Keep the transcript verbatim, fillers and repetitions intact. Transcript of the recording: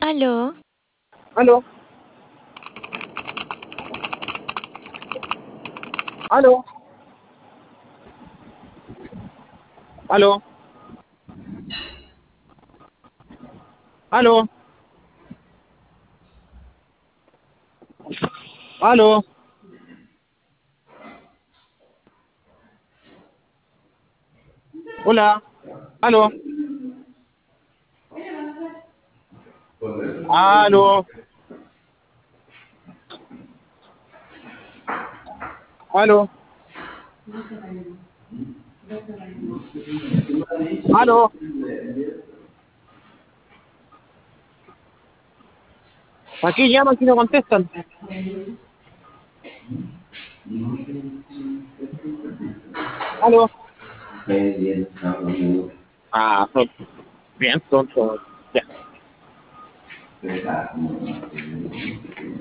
Aló, Aló, aló, aló, aló, aló, hola, aló, aló, aló, aló. ¿Para qué llaman si no contestan? Aló. Ah, son bien tontos. Ya.